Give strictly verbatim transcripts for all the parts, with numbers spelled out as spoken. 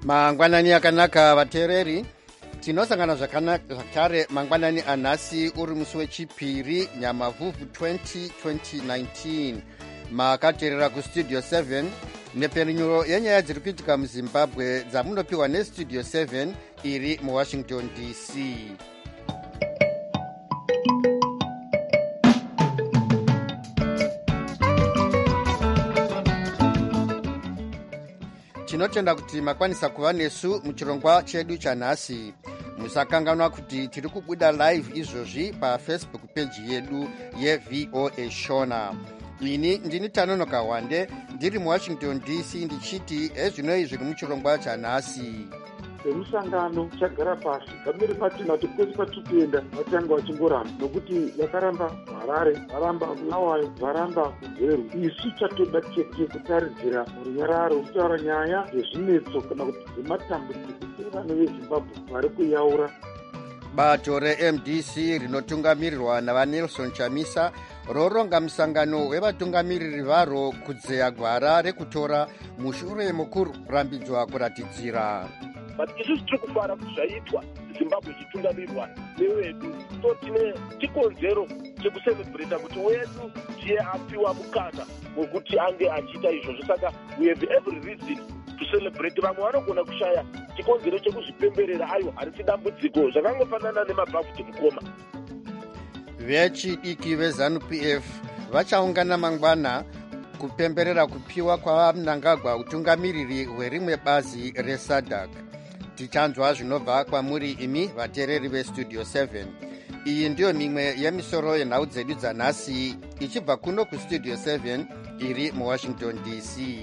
Mangwanani akanaka vateereri, tinosangana zvakanaka zvakare mangwanani anhasi uri musi wechipiri Nyamavhuvhu twenty twenty nineteen. Makateerera kustudio seven nepfenyuro yenyaya dziri kuitika muZimbabwe dzamunopiwa nestudio seven iri muWashington D C. Tinotenda kuti makwanisa kuva nesu muchirongwa chedu chanhasi. Musakanganwa kuti tiri kubuda live izvozvi pafacebook page yedu yeV O A Shona. Ini ndini Tanonoka Wande ndiri muWashington D C ndichiti ezvinoi zviri muchirongwa chanhasi. Vemusangano chagara pasi gamiri patina kuti kwese patikuenda vatanga vachingoramba nokuti vakaramba Harare, varamba Bulawayo, varamba kuGweru. Isu chatoda chete kutaridzira runyararo kutaura nyaya dzezvinetso kana kuti dzematambudziko evana veZimbabwe vari kuyaura. Bato re-M D C rinotungamirirwa navaNelson Chamisa roronga musangano wevatungamiriri varo kudzeya gwara rekutora mushure mokurambidzwa kuratidzira. But isusu tiri kufara kuti zvaitwa Zimbabwe zvichitungamirirwa newedu, so tine chikonzero chekucelebrata kuti wedu ndiye apiwa mukana wekuti ange achiita izvozvo. Saka we have every reason to celebrate. Vamwe vanogona kushaya chikonzero chekuzvipemberera, aiwa harisi dambudziko, zvakangofanana nemabhafu dzemukoma. Vechidiki veZanu-P F vachaungana mangwana kupemberera kupiwa kwaMnangagwa utungamiriri hwerimwe bazi reSADC. Tichanzwa zvinobva kwamuri imi vateereri vestudio seven. Iyi ndiyo mimwe yemisoro yenhau dzedu dzanhasi ichibva kuno kustudio seven iri muWashington D C.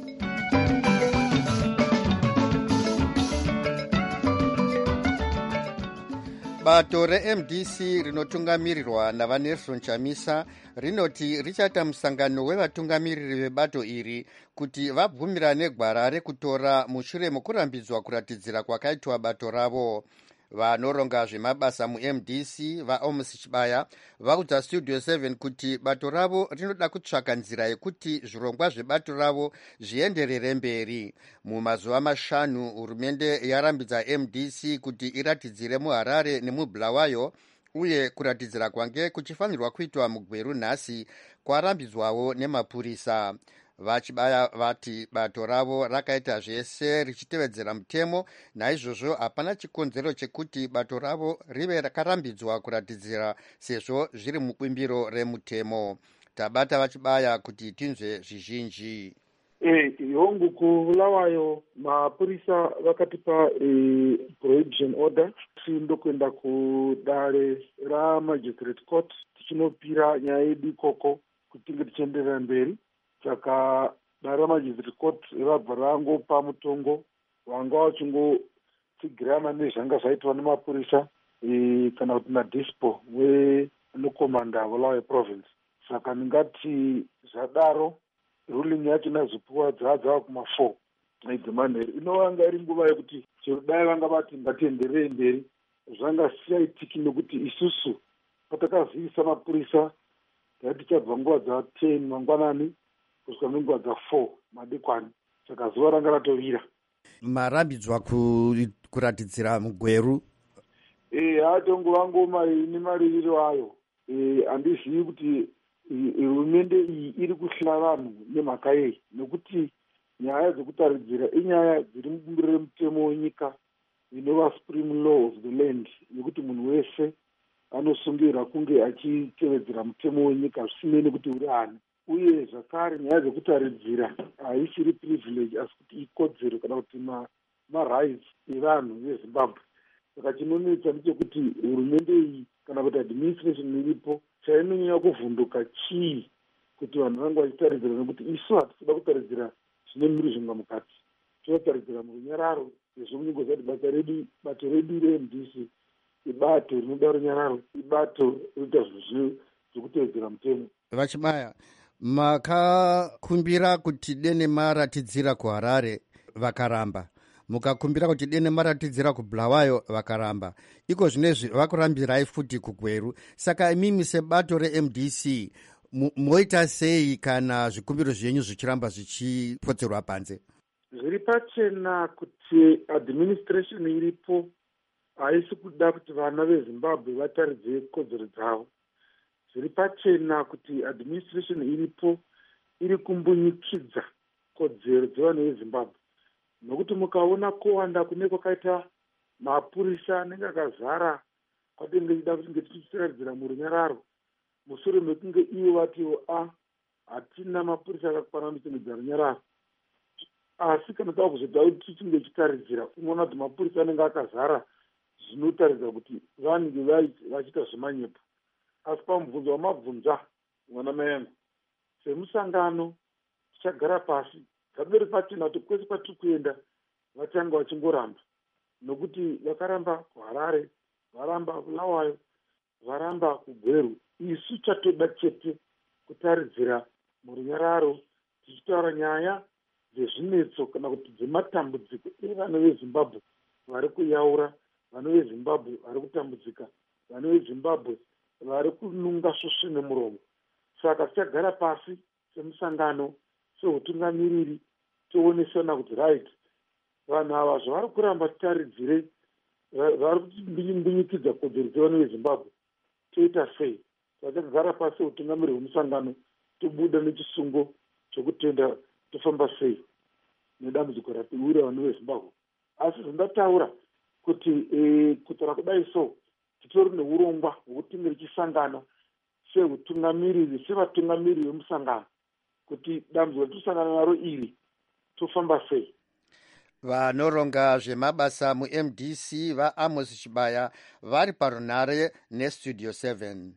Bato re-M D C rinotungamirirwa navaNelson Chamisa rinoti richaita musangano wevatungamiriri vebato iri kuti vabvumirane gwara rekutora mushure mokurambidzwa kuratidzira kwakaitwa bato ravo. Vanoronga zvemabasa mu-M D C vaOmos Chibaya vaudza studio seven kuti bato ravo rinoda kutsvaka nzira yekuti zvirongwa zvebato ravo zvienderere mberi. Mumazuva mashanu hurumende yarambidza M D C kuti iratidzire muHarare nemuBulawayo, uye kuratidzira kwange kuchifanirwa kuitwa muGweru nhasi kwarambidzwawo nemapurisa. Vachibaya vati bato ravo rakaita zvese richitevedzera mutemo, naizvozvo hapana chikonzero chekuti bato ravo rive rakarambidzwa kuratidzira sezvo zviri mubumbiro remutemo. Tabata Vachibaya kuti tinzwe zvizhinji. Eh, hongu kuBulawayo mapurisa vakatipa eh, prohibition order tindokwenda kudare raMagistrate Court tichinopira nyaya yedu ikoko kuti tinge tichienderera mberi. Saka dare raMagistrate Court rabva rangopa mutongo wanga wachingotsigirana nezvanga zvaitwa nemapurisa e, kana kuti nadispo wenokomanda Bulawayo province. Saka ndingati zvadaro ruling yacho inazopiwa dzava kuma four edzemanheru. Inovanga iri nguva yekuti chero dai vanga vati ngatienderere mberi zvanga zvichaitiki nekuti isusu patakazivisa mapurisa tati tichabva nguva dza-ten mangwanani kusvika nenguva dza-four madekwana. Saka zuva ranga ratovira. Marambidzwa ku, kuratidzira muGweru? E, hatongova ngoma nemaririro ayo. E, handizivi kuti hurumende iyi iri kuhla vanhu nemhaka yei, nekuti nyaya dzekutaridzira inyaya dziri mubumbiro remutemo wenyika inova supreme law of the land, nekuti munhu wese anosungirwa kunge achitevedzera mutemo wenyika zvisinei nekuti uri ani. Uye zvakare nyaya dzekutaridzira haisiri privilege asi kuti ikodzero kana kuti marights evanhu veZimbabwe. Saka chinonetsa ndechekuti hurumende iyi kana kuti administration iripo chainonyanya kuvhunduka chii kuti vanhu vange vachitaridzira, nekuti isu hatikuda kutaridzira zvine miri zvunga mukati, tinotaridzira murunyararo. Izvo munyengo zati basa redu, bato redu re-M D C ibato rinoda runyararo, ibato rinoita zvekutevedzera mutemo. Vachibaya, makakumbira kuti dene maratidzira kuHarare vakaramba, mukakumbira kuti dene maratidzira kuBulawayo vakaramba, iko zvinezvi vakurambirai futi kuGweru. Saka imimi sebato re-M D C moita sei kana zvikumbiro zvenyu zvichiramba zvichipotserwa panze? zviri pachena kuti administration iripo haisi kuda kuti vana vezimbabwe vataridze kodzero dzavo. Zviri pachena kuti administration iripo iri kumbunyikidza kodzero dzevana vezimbabwe, nokuti mukaona kuwanda kune kwakaita mapurisa anenge akazara kwatinenge chida kuti ngetichiratidzira murunyararo mushure mekunge ivo vatiwo a hatina mapurisa akakwana anochengetedza runyararo. Asi kana tava kuzoda kuti tichinge chitaridzira unoona kuti mapurisa anenge akazara zvinotaridza kuti vanenge vachiita zvemanyepo. Asi pamubvunzo wamabvunza mwana mai yangu, semusangano tichagara pasi zvaberi pachena kuti kwese kwatiri kuenda vatanga vachingoramba, nokuti vakaramba kuharare, varamba kulawayo, varamba kugweru. Isu chatoda chete kutaridzira murunyararo tichitaura nyaya dzezvinetso kana kuti dzematambudziko evana vezimbabwe vari kuyaura, vana vezimbabwe vari kutambudzika, vana vezimbabwe vari kununga svosve nemuromo. Saka tichagara pasi semusangano, seutungamiriri, toonesana kuti right, vanhu ava zvavari kuramba titaridzire, vari kutimbinyikidza kodzero dzevana vezimbabwe, toita sei? Takagara pasi seutungamiriri hwemusangano, tobuda nechisungo chokutenda tofamba sei nedambudziko ratiwira vanhu vezimbabwe. Asi zvandataura kuti e, kutaura kudai so titori neurongwa hwekutinge richisangana seutungamiriri, sevatungamiriri vemusangano, kuti dambudziko ratisangana naro iri tofamba sei. Vanoronga zvemabasa mu-M D C vaAmos Chibaya vari parunhare nestudio seven.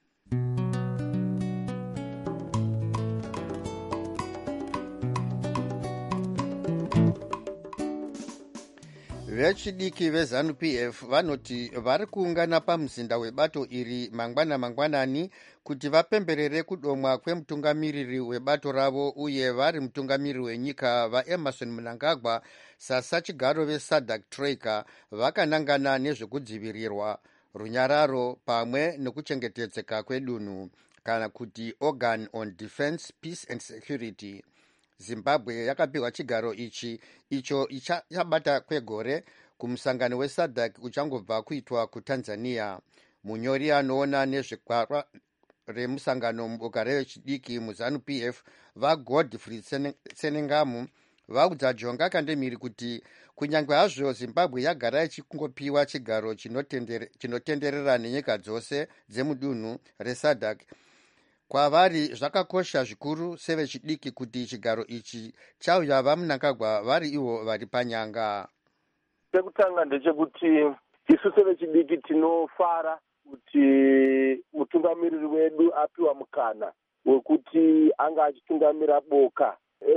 Vechidiki veZanu P F vanoti vari kuungana pamuzinda webato iri mangwana mangwanani kuti vapemberere kudomwa kwemutungamiriri webato ravo uye vari mutungamiriri wenyika vaEmerson Mnangagwa sasachigaro veSADC Troika vakanangana nezvekudzivirirwa runyararo pamwe nekuchengetedzeka kwedunhu kana kuti Organ on Defense, Peace and Security. Zimbabwe yakapiwa chigaro ichi icho ichabata kwegore kumusangano weSADC uchangobva kuitwa kuTanzania. Munyori anoona nezvekwara remusangano muboka revechidiki muZanu P F vaGodfrey Senengamu vaudza Jonga Kandemiri kuti kunyange hazvo Zimbabwe yagara ichikungopiwa chigaro chinotenderera nenyika dzose dzemudunhu reSADC, kwavari zvakakosha zvikuru sevechidiki kuti chigaro ichi chauya vaMnangagwa vari ivo vari panyanga. Chekutanga ndechekuti isu sevechidiki tinofara kuti mutungamiriri wedu apiwa mukana wekuti anga achitungamira boka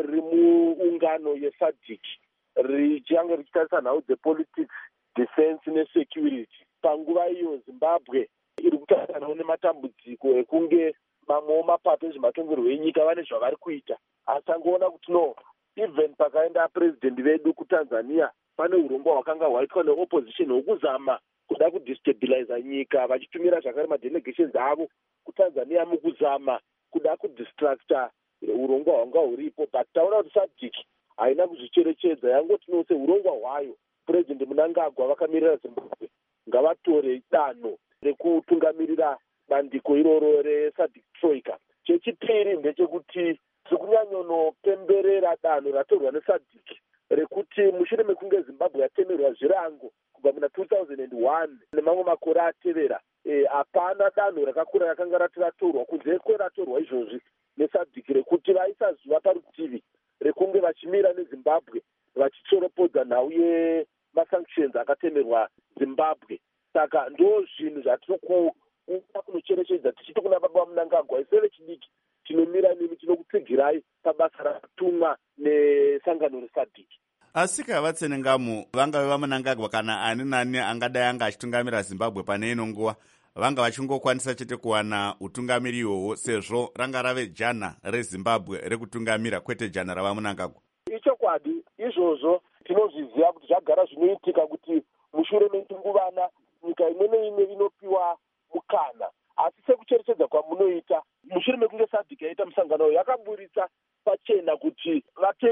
rimuungano yeSADC richange richitarisa nhau dzepolitics, defense nesecurity. Panguva iyo Zimbabwe iri kutarisanawo nematambudziko ekunge mamwewo mapato ezvematongerwo enyika vane zvavari kuita. Asi tangoona kuti no, even pakaenda president vedu kuTanzania pane urongwa hwakanga hwaitwa neopposition hwekuzama kuda kudestabilize nyika, vachitumira zvakare madelegations avo kuTanzania mukuzama kuda kudistructa urongwa hwanga huripo. But taona kuti SADC haina kuzvicherechedza, yangoti no seurongwa hwayo president Mnangagwa vakamirira Zimbabwe ngavatore danho rekutungamirira bandiko iroro reSADC Troika. Chechipiri ndechekuti tikunyanyonopemberera danho ratorwa neSADC rekuti mushure mekunge Zimbabwe yatemerwa zvirango kubva muna two thousand one nemamwe makore atevera, hapana e, danho rakakura rakanga ratiratorwa kunze kweratorwa izvozvi neSADC rekuti vaisa zuva parutivi rekunge vachimira neZimbabwe vachitsoropodza nhau yemasanctions akatemerwa Zimbabwe. Saka ndo zvinhu zvatiri kuda kunocherechedza tichiti kuna baba Mnangagwa, ise vechidiki tinomira nemi, tinokutsigirai pabasa ratumwa nesangano reSADC. Asi kavatsenengamu vangave vaMnangagwa kana ani nani angadai anga achitungamira Zimbabwe pane ino nguva vanga vachingokwanisa chete kuwana utungamiri ihwohwo sezvo ranga rave jana reZimbabwe rekutungamira kwete jana ravaMnangagwa. Ichokwadi izvozvo tinozviziva kuti zvagara zvinoitika kuti mushure metunguvana nyika imwe neimwe inopiwa mukana. Asi sekucherechedza kwamunoita mushure mekunge SADC yaita musangano yakaburitsa pachena kuti vatenderana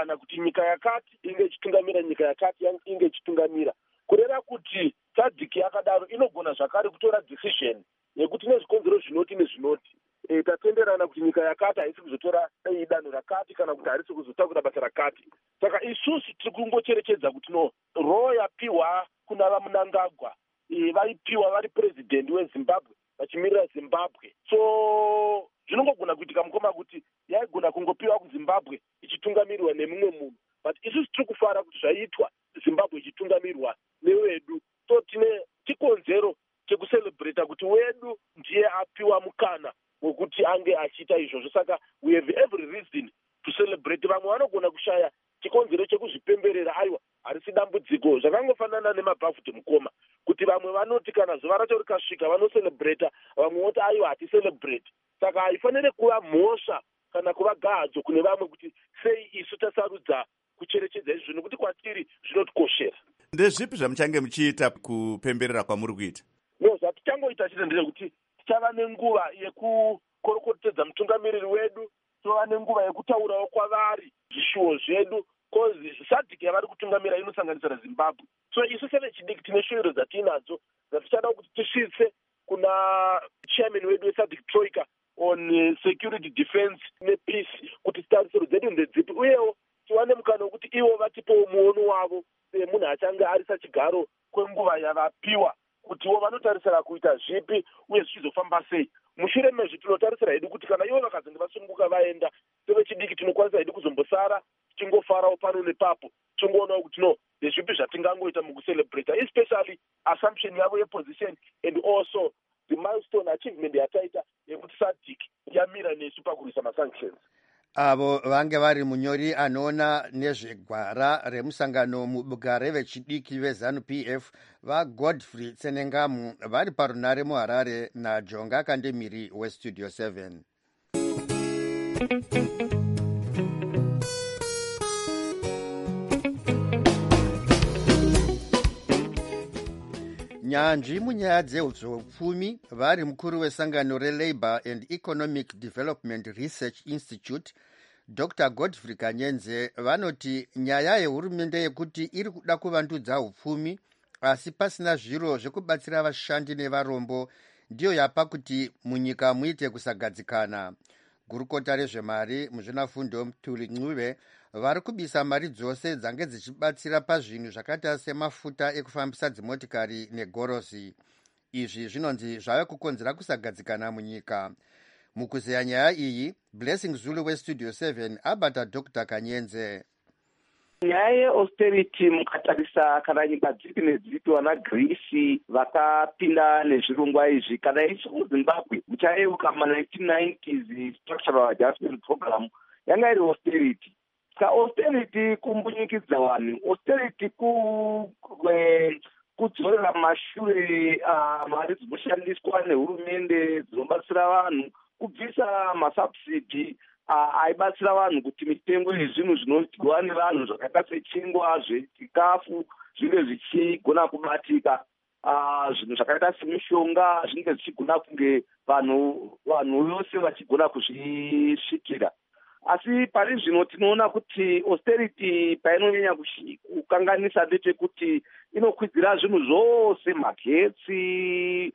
tatenderana kuti nyika yakati inge ichitungamira nyika yakati inge ichitungamira, kureva kuti sadhiki yakadaro inogona zvakare kutora decision yekuti nezvikonzero zvinoti nezvinoti e, tatenderana kuti nyika yakati haisi kuzotora dai danho rakati kana kuti harisi kuzotakura basa rakati. Saka isusu tiri kungocherechedza kuti no roo yapiwa kuna vaMnangagwa e, vaipiwa vari president weZimbabwe vachimirira Zimbabwe. So zvinongogona kuitika mukoma kuti yaigona kungopiwa kuZimbabwe ichitungamirwa nemumwe munhu, but isusu tiri kufara kuti zvaitwa Zimbabwe ichitungamirwa newedu. So tine chikonzero chekucelebrata kuti wedu ndiye apiwa mukana wekuti ange achiita izvozvo. Saka we have every reason to celebrate. Vamwe vanogona kushaya chikonzero chekuzvipemberera, aiwa harisi dambudziko, zvakangofanana nemabhafuti mukoma kuti vamwe vanoti kana zuva racho rikasvika vanocelebrata, vamwe voti aiwa haticelebrate. Saka haifaniri kuva mhosva kana kuva gadzo kune vamwe kuti sei isu tasarudza kucherechedza izvi nekuti kwatiri zvinotikoshera. Ndezvipi zvamuchange muchiita kupemberera kwamuri kuita? No, zvatichangoita chete ndezvekuti tichava nenguva yekukorokotedza mutungamiriri wedu, tova nenguva yekutaurawo kwavari zvishuwo zvedu, kozi sadhiki yavari kutungamira inosanganisira Zimbabwe. So isu sevechidiki tine shuviro dzatinadzo dzatichada kuti tisvitse kuna chairman wedu wesadhiki troika on uh, security defense nepeace kuti tarisiro dzedu ndedzipi, uyewo tiwane mukana wekuti ivo vatipewo muono wavo semunhu achange ari sachigaro kwenguva yavapiwa kutiwo vanotarisira kuita zvipi uye zvichizofamba sei. Mushure mezvi tinotarisira hedu kuti kana ivo vakazenge vasununguka vaenda, sevechidiki tinokwanisa hedu kuzombosara tichingofarawo pano nepapo tichingoonawo kuti no ndezvipi zvatingangoita mukucelebrata, especially assumption yavo yeposition and also the milestone achievement yataita yekuti sadhiki yamira nesu pakurwisa masanctions. Avo vange vari munyori anoona nezvegwara remusangano muboka revechidiki veZANU P F vaGodfrey Tsenengamu vari parunare muHarare naJonga Kandemiri weStudio seven. Nyanzvi munyaya dzehupfumi vari mukuru wesangano reLabour and Economic Development Research Institute Doctor Godfrey Kanyenze vanoti nyaya yehurumende yekuti iri kuda kuvandudza hupfumi asi pasina zviro zvekubatsira vashandi nevarombo ndiyo yapa kuti munyika muite kusagadzikana. Gurukota rezvemari muzvinafundo Mthuli Ncube vari kubisa mari dzose dzange dzichibatsira pazvinhu zvakaita semafuta ekufambisa dzimotikari negorosi. Izvi zvinonzi zvave kukonzera kusagadzikana munyika. Mukuzeya nyaya iyi, Blessing Zulu weStudio seven abata Doctor Kanyenze. Nyaya yeausterity mukatarisa kana nyika dzipi nedzipi, vana Greece vakapinda nezvirongwa izvi, kana isu muZimbabwe muchayeuka ma-nineteen nineties structural adjustment program yanga iri austerity. Ka austerity kumbunyikidza vanhu, austerity ku kudzorera mashure mari dzinoshandiswa nehurumende dzinobatsira vanhu, kubvisa masubsidi aibatsira vanhu kuti mitengo yezvinhu zvinodyiwa nevanhu zvakaita sechingwa, zvechikafu zvinge zvichigona kubatika, zvinhu zvakaita semishonga zvinge zvichigona kunge vanhu vanhu vose vachigona kuzvisvikira. Asi pari zvino tinoona kuti austerity painonyanya kukanganisa ndechekuti inokwidzira zvinhu zvose, magetsi,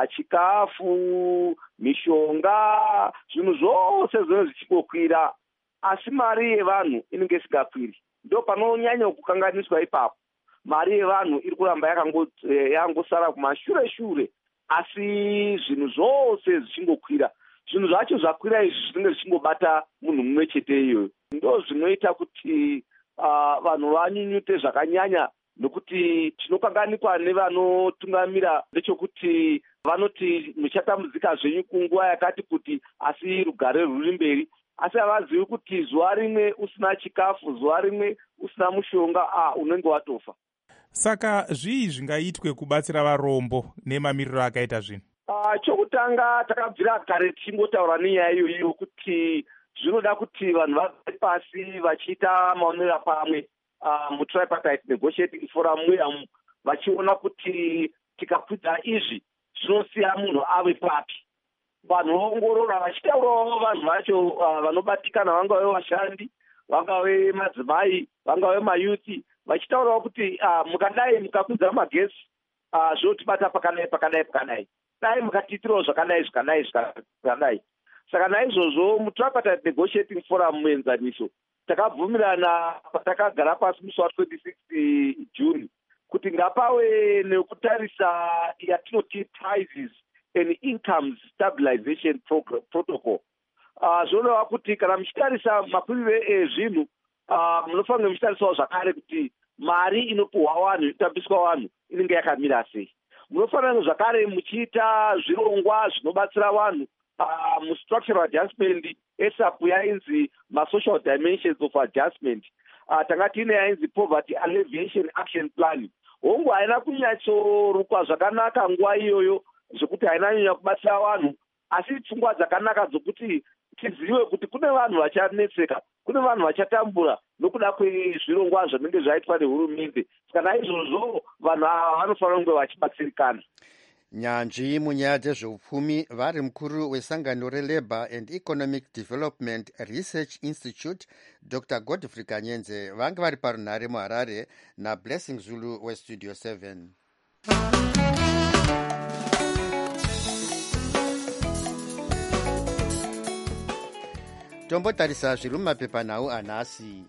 chikafu, mishonga, zvinhu zvose zvinenge zvichikwira, asi mari yevanhu inenge isingakwiri. Ndo panonyanya kukanganiswa ipapo. Mari yevanhu iri kuramba yakangosara kumashure shure, asi zvinhu zvose zvichingokwira. Zvinhu zvacho zvakwira izvi zvinenge zvichingobata munhu mumwe chete iyoyo. Ndo zvinoita kuti uh, vanhu vanyunyute zvakanyanya, nokuti tinokanganikwa nevanotungamira ndechekuti vanoti muchatambudzika zvenyu kunguva yakati kuti asi rugare rwuri mberi, asi havazivi kuti zuva rimwe usina chikafu, zuva rimwe usina mushonga, ah, unenge watofa. Saka zvii zvingaitwe kubatsira varombo nemamiriro akaita zvinhu? Uh, chokutanga takabvira kare tichingotaura nenyaya iyoyo kuti zvinoda kuti vanhu vagare pasi vachiita maonero pamwe uh, mutripartite negotiating forum muyamu, vachiona kuti tikakwidza izvi zvinosiya munhu ave papi. Vanhu vaongorora vachitaurawo vanhu vacho uh, vanobatikana vangave vashandi, vangave madzimai, vangave mayuthi, vachitaurawo kuti uh, mukadai mukakwidza magesi uh, zvotibata pakadai pakadai pakadai, dai mukatiitirawo zvakadai zvakadai zvakadai. Saka naizvozvo mutripartite negotiating forum muenzaniso takabvumirana patakagara pasi musi wa26 June kuti ngapave nekutarisa yatinoti prices and incomes stabilization protocol. Uh, zvoreva kuti kana muchitarisa makwirire ezvinhu uh, munofanira muchitarisawo zvakare kuti mari inopuhwa vanhu inotambiswa vanhu inenge yakamira sei. Munofanira zvakare muchiita zvirongwa zvinobatsira vanhu uh, mustructural adjustment esapu yainzi masocial dimensions of adjustment. Uh, tanga tiine yainzi poverty alleviation action plan. Hongu haina kunyatsorukwa zvakanaka nguva iyoyo zvokuti haina nyanya kubatsira vanhu, asi pfungwa dzakanaka dzokuti tizive kuti kune vanhu vachanetseka, kune vanhu vachatambura nokuda kwezvirongwa zvinenge zvaitwa nehurumende. Saka naizvozvo vanhu ava vanofanira kunge vachibatsirikana. Nyanzvi munyaya dzezveupfumi vari mukuru wesangano reLabour and Economic Development Research Institute Doctor Godfrey Kanyenze vange vari parunhare muHarare naBlessing Zulu weStudio seven. Tombotarisa zviri mumapepanhau anhasi.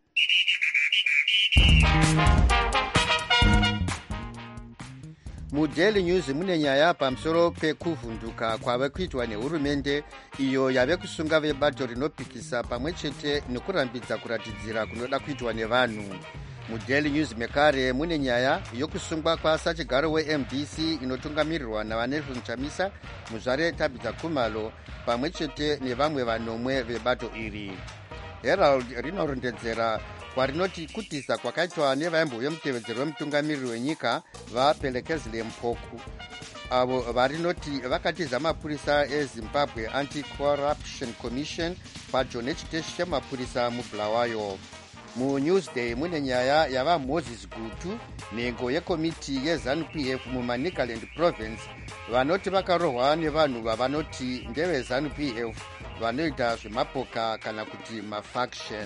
MuDaily News mune nyaya pamusoro pekuvhunduka kwave kuitwa nehurumende iyo yave kusunga vebato rinopikisa pamwe chete nekurambidza kuratidzira kunoda kuitwa nevanhu. MuDaily News mekare mune nyaya yokusungwa kwasachigaro weM D C inotungamirirwa naVanelson Chamisa, muzvare Tabitha Khumalo pamwe chete nevamwe vanomwe vebato iri. Herald rinorondedzera kwarinoti kutisa kwakaitwa nevaimboyemutevedzero wemutungamiriri wenyika vaPelekezile Mpoku, avo varinoti vakatiza mapurisa eZimbabwe Anti-Corruption Commission padyo nechiteshi chemapurisa muBulawayo. MuNewsday mune nyaya yavaMoses Gutu, nhengo yekomiti yeZANU-P F muManicaland Province, vanoti vakarohwa nevanhu vavanoti ndeveZANU-P F vanoita zvemapoka kana kuti mafaction.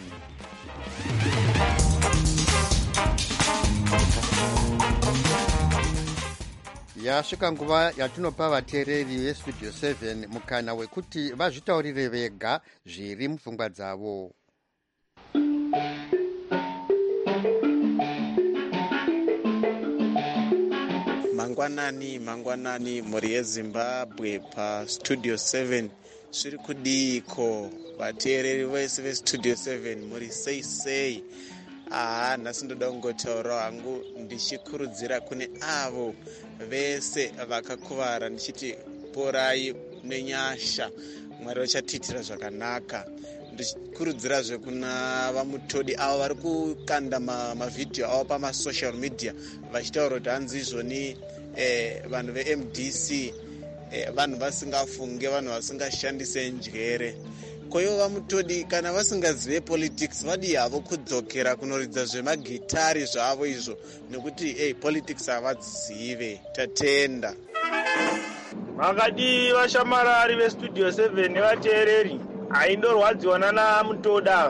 Yasvika nguva yatinopa vateereri veStudio seven mukana wekuti vazvitaurire vega zviri mupfungwa dzavo. Mangwanani, mangwanani, muri yeZimbabwe paStudio seven. Zviri kudiko vateereri vese veStudio seven muri sei sei. Aha, nhasi ndoda kungotaura hangu ndichikurudzira kune avo vese vakakuvara ndichiti porai nenyasha, Mwari vachatiitira zvakanaka. Ndichikurudzirazve kuna vamutodi avo vari kukanda mavhidhiyo avo pamasocial media vachitaura kuti hanzi izvoni eh, vanhu veM D C eh, vanhu vasingafunge, vanhu vasingashandise njere. Koyo vamutodi kana vasingazive politics vadi havo kudzokera kunoridza zvemagitari zvavo izvo, nekuti hey, politics havadzizive. Tatenda. Makadi vashamarari veStudio seven nevateereri, haindorwadziwa nana Mutoda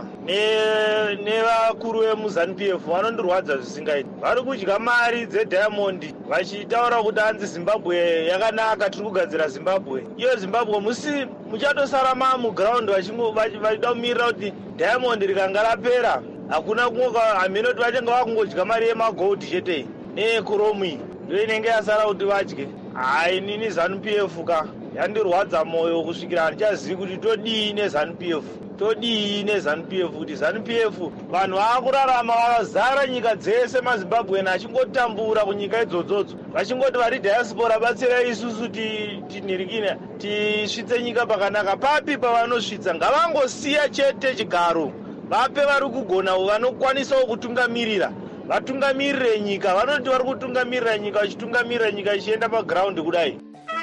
nevakuru vemuZANU-P F vanondorwadza zvisingaiti. Vari kudya mari dzeDiamond vachitaura kuti hanzi Zimbabwe yakanaka, tiri kugadzira Zimbabwe. Iyo Zimbabwe musi muchatosara mamuground vachida kumirira kuti Diamond rikanga rapera hakuna kungoka haminoti vachange vakungodya mari yemagold chete neekuromi ndiyo inenge yasara kuti vadye. Hai, nini ZANU-P F ka yandirwadza moyo kusvikira handichazivi kuti todii neZANU-P F, todii neZANU-P F, kuti ZANU-P F vanhu vakurarama vakazara nyika dzese maZimbabweni achingotambura kunyika idzodzodzo, vachingoti vari diaspora batsirai isusu tinhirikine tisvitse nyika pakanaka. Papi pavanosvitsa ngavangosiya chete chigaro, vape vari kugona vanokwanisawo kutungamirira, vatungamirire nyika. Vanoti vari kutungamirira nyika, vachitungamirira nyika ichienda paground kudai.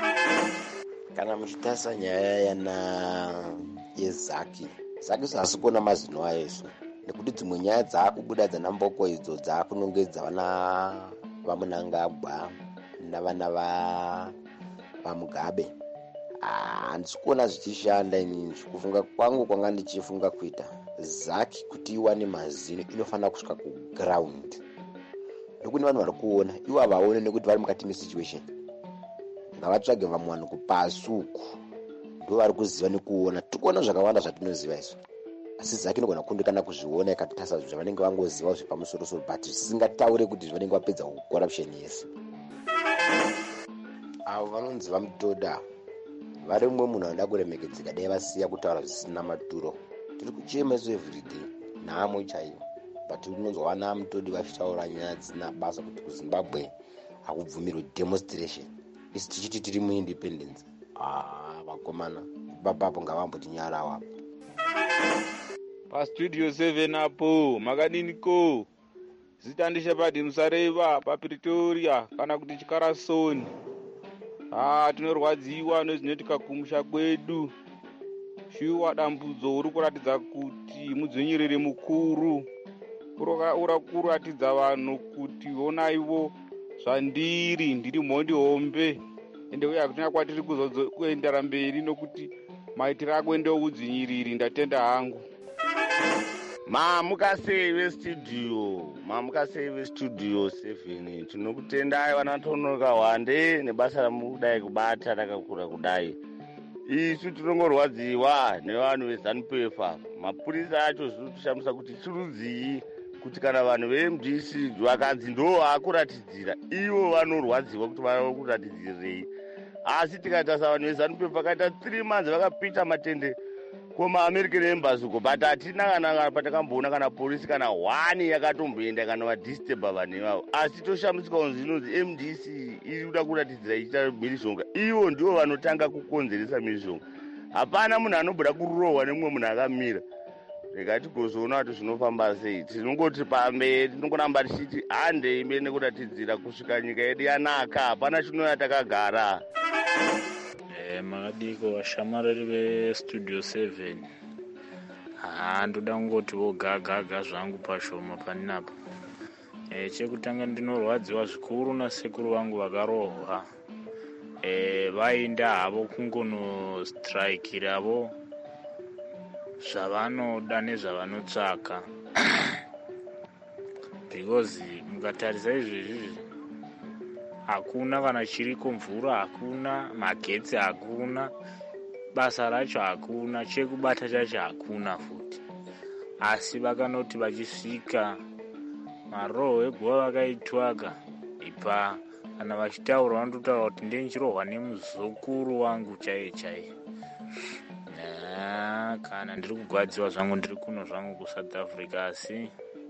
Kana muchitarisa nyaya yana yeZaki, Zaki zasi kuona mazino ayo isu, nekuti dzimwe nyaya dzakubuda dzanamboko idzo dzakunongedza vana vaMunangagwa navana va vaMugabe. handisi kuona zvichishanda inini. Kufunga kwangu kwanga ndichifunga kuita zaki kuti iwane mazino inofanira kusvika kuground. Ndokuni vanhu vari kuona ivo havaone nekuti vari mukati mesituation. Ngavatsvage vamwe vanhu kupasi uku ndo vari kuziva nekuona. Tikuona zvakawanda zvatinoziva isu, asi zaki inogona kundikana kuzviona ikatotasa zvavanenge vangoziva zvepamusoro-soro, but zvisingataure kuti zvavanenge vapedza corruption yese. Avo vanonzi vamutoda vari mumwe munhu anoda kuremekedzeka, dai vasiya kutaura zvisina maturo. Tiri kuchema isu everyday nhamo chaiyo, but unonzwa vana mutodi vachitaura nyaya dzisina basa kuti kuZimbabwe hakubvumirwe demonstration. Isi tichiti tiri muindependence. Ah, vakomana ipapapo ngavamboti nyara wapo. PaStudio seven apo makadiniko? Zita ndishepadi Musareva paPretoria kana kuti Chikarasoni. Ah, tinorwadziwa nezvinoitika kumusha kwedu. Shuwa dambudzo uri kuratidza kuti mudzvinyiriri mukuru. Uri kuratidza vanhu kuti vonaivo zvandiri ndiri mhondi hombe, ende uye hakutina kwatiri kuzoendera mberi nokuti maitiro ako ndeudzinyiriri. Ndatenda hangu. Mamukasei vestudio, mamukasei vestudio seven, tinokutendai vanatonoka wande nebasa ramudai kubata rakakura kudai. Isu tinongorwadziwa nevanhu veZANU-P F. Mapurisa acho zviri kushamisa kuti chirudzii kuti kana vanhu veM D C vakanzi ndo vakuratidzira, ivo vanorwadziwa kuti vari kuratidzirei. Asi tikatarisa vanhu veZANU-P F vakaita three months vakapita matende kumaAmerican Embassy uko, but hatina kana patakamboona kana polisi kana one yakatomboenda kana vadisturba vanhu ivavo. Asi toshamisika kunzi inonzi M D C iri kuda kuratidzira ichita mhirizhonga. Ivo ndivo vanotanga kukonzeresa mhirizhonga. Hapana munhu anobuda kurohwa nemumwe munhu akamira. Rega tigozoona kuti zvinofamba sei. Tinongoti pamberi tinongoramba tichiti handei mberi nekuratidzira kusvika nyika yedu yanaka, hapana chinouya takagara. Makadiko vashamarari veStudio seven. Ah, ndoda kungoti vogagaga zvangu pashoma panapa. Eh, chekutanga ndinorwadziwa zvikuru nasekuru vangu vakarohwa. Eh, vaenda havo kungonostrikiravo zvavanoda nezvavanotsvaka. Because mukatarisa izvezvi hakuna kana chiriko, mvura hakuna, magetsi hakuna, basa racho hakuna, chekubata chacho hakuna futi. Asi vakanoti vachisvika maroho eguva vakaitwaka, ipa kana vachitaura vanototaura kuti ndenchirohwa nemuzukuru wangu chaiye chaiye. Kana ndiri kugwadziwa zvangu ndiri kuno zvangu kuSouth Africa, asi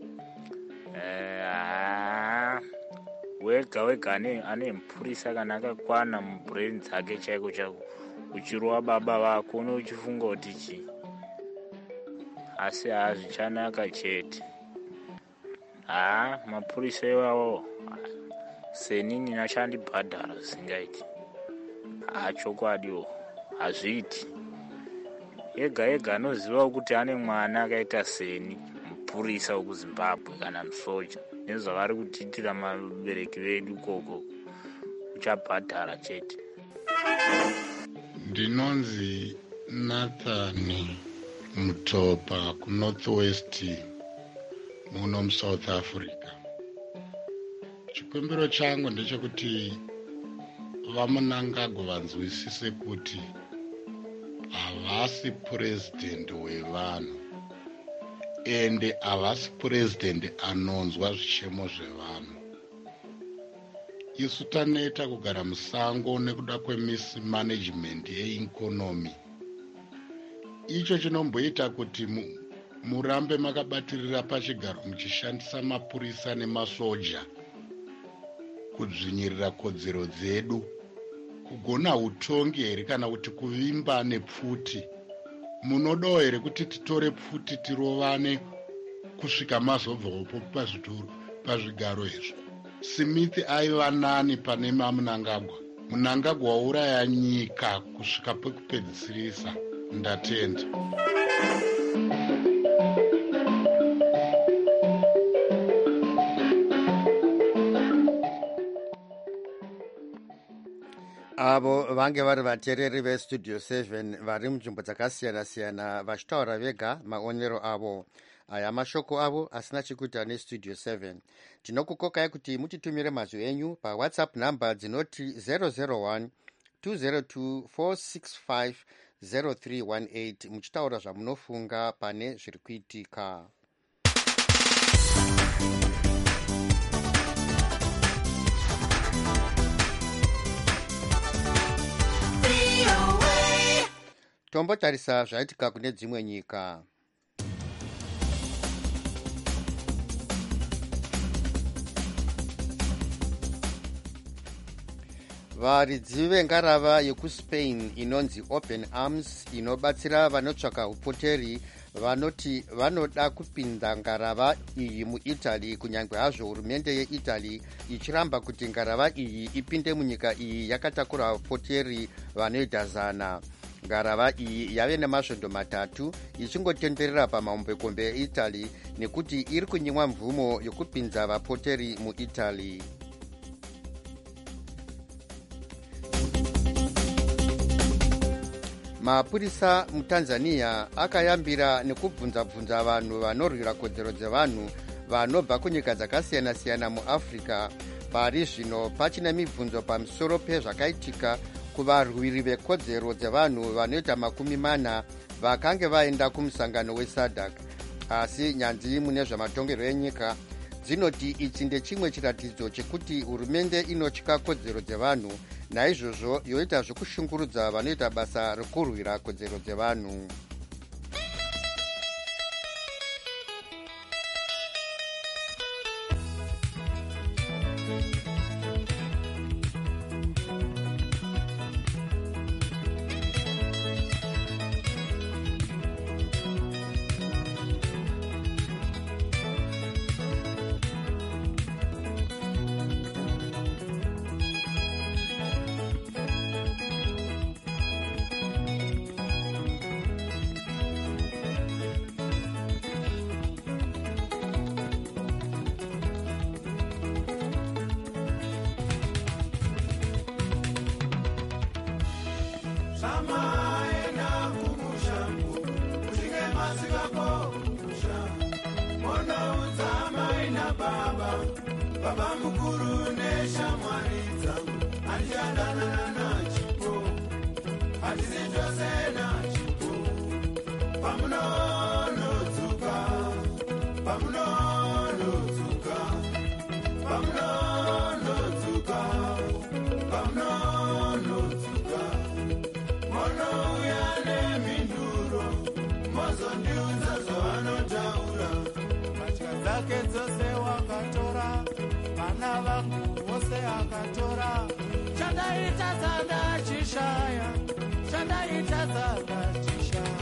eh wega wega ane mupurisa kana akakwana mubrain dzake chaiko chaiko, uchirova baba vako unochifunga kuti chi. Asi hazvichanaka chete. Ah, mapurisa iwawo senini nachandibhadhara zvisingaiti. Ah, chokwadiwo hazviiti. Yega yega anoziva kuti ane mwana akaita seni mupurisa wekuZimbabwe kana musoja, nezvavari kutiitira mabereki vedu koko, uchabhadhara chete. Ndinonzi Nathan Mutopa kuNorth West muno muSouth Africa. Chikumbiro changu ndechekuti vaMunangagwa vanzwisise kuti havasi purezidhendi wevanhu, ende havasi purezidhendi anonzwa zvichemo zvevanhu. Isu taneta kugara musango nekuda kwemismanagement yeikonomi. Icho chinomboita kuti murambe makabatirira pachigaro muchishandisa mapurisa nemasoja kudzvinyirira kodzero dzedu, kugona utongi here kana kuti kuvimba nepfuti. Munodawo here kuti titore pfuti tirovane kusvika mazobvapo pazvitoro pazvigaro izvo? Smith aiva nani pane maMunangagwa. Munangagwa wauraya nyika kusvika pekupedzisirisa. Ndatenda. avo vange vari vateereri vestudio seven vari munzvimbo dzakasiyana-siyana vachitaura vega maonero avo. Aya mashoko avo asina chekuita nestudio seven. Tinokukokai kuti mutitumire mazwi enyu pawhatsapp namba dzinoti zero zero one two zero two four six five zero three one eight muchitaura zvamunofunga pane zviri kuitika. Tombotarisa zvaitika kune dzimwe nyika. Varidzi vengarava yekuSpain inonzi Open Arms inobatsira vanotsvaka upoteri vanoti vanoda kupinda ngarava iyi muItaly, kunyange hazvo hurumende yeItaly ichiramba kuti ngarava iyi ipinde munyika iyi yakatakura upoteri vanoita zana. Ngarava iyi yave nemasvondo matatu ichingotenderera pamahombekombe eItaly nekuti iri kunyimwa mvumo yokupinza vapoteri muItaly. Mapurisa muTanzania akayambira nekubvunza-bvunza vanhu vanorwira kodzero dzevanhu vanobva kunyika dzakasiyana-siyana muAfrica. Pari zvino pachina mibvunzo pamusoro pezvakaitika kuvarwiri vekodzero dzevanhu vanoita makumi mana vakange vaenda kumusangano weSADC. Asi nyanzvi mune zvamatongerwo enyika dzinoti ichi ndechimwe chiratidzo chekuti hurumende inotya kodzero dzevanhu, naizvozvo yoita zvokushungurudza vanoita basa rekurwira kodzero dzevanhu. Baba mukuru neshamwaridza andiandanana nachipo hatizijose nachipo pamunonodzuka pamunonodzuka pamunonodzuka pamunonodzuka monouya nemhinduro mozondiudza zvavanotaura mbatya dzake dzose wakatora vana vangu vose akatora chandaita dzandachishaya chandaita dzandachishaya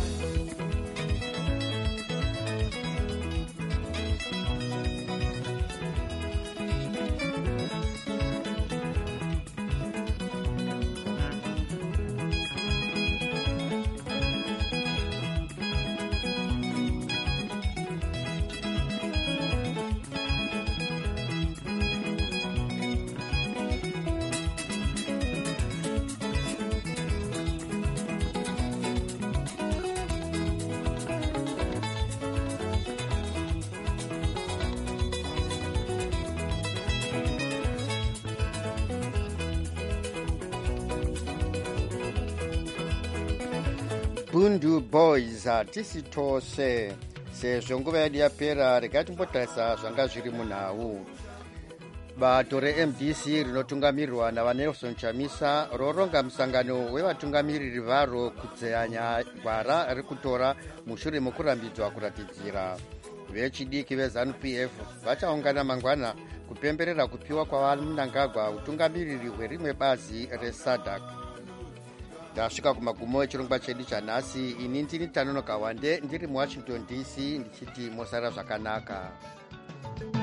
Bundu Boys hatisi tose sezvo nguva yedu yapera. Regai timbotarisa zvanga zviri munhau. Bato reM D C rinotungamirirwa navanelson Chamisa roronga musangano wevatungamiriri varo kudzenya gwara rikutora mushure mokurambidzwa kuratidzira. Vechidiki veZANU P F vachaungana mangwana kupemberera kupiwa kwavanangagwa utungamiriri hwerimwe bazi reSADC. Ndasvika kumagumo echirongwa chedu chanhasi. Ini ndini Tanonoka Wande ndiri muWashington D C ndichiti mosara zvakanaka.